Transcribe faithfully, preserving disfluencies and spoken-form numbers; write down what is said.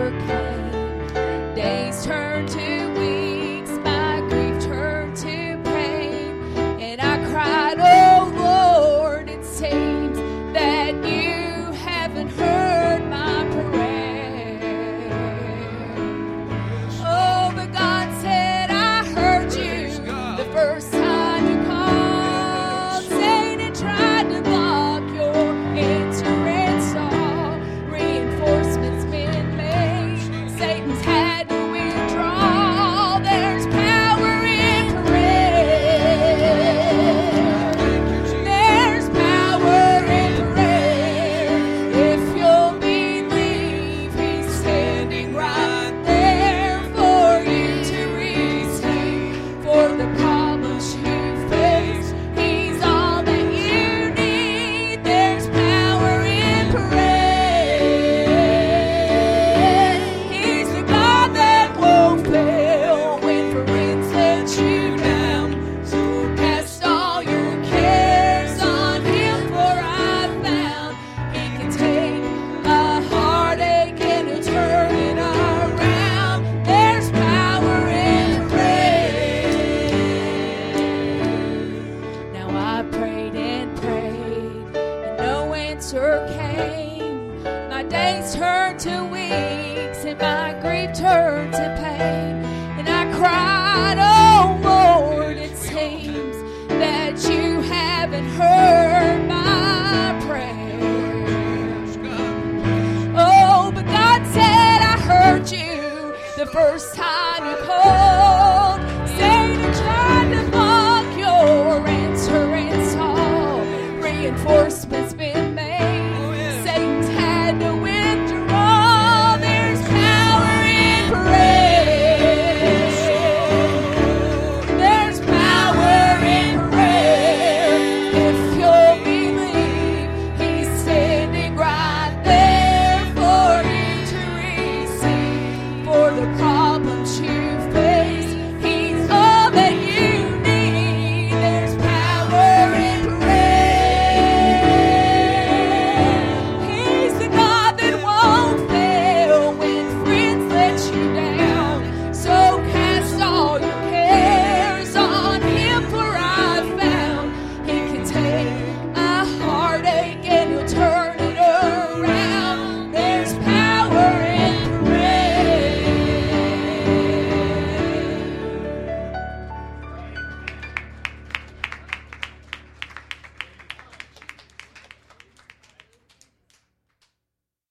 answer came. Days turned to weeks, my grief turned to pain, and I cried, oh Lord, it seems that you haven't heard my prayer. Oh, but God said, I heard you the first time you called. Satan tried to block your answer and saw reinforcements been made. Satan's had to withdraw. There's power in prayer. There's power in prayer. If you'll believe, he's standing right there for you to receive. For the problems you face, he's all that you need. There's power in prayer. He's the God that won't fail when friends let you down. So cast all your cares on him, for I found he can take a heartache and he'll turn it around. There's power in prayer. Now I prayed and prayed, and no answer came. My days turned to weeks, and my grief turned to pain. And I cried, oh Lord, it seems that you haven't heard my prayer. Oh, but God said, I heard you the first time you called.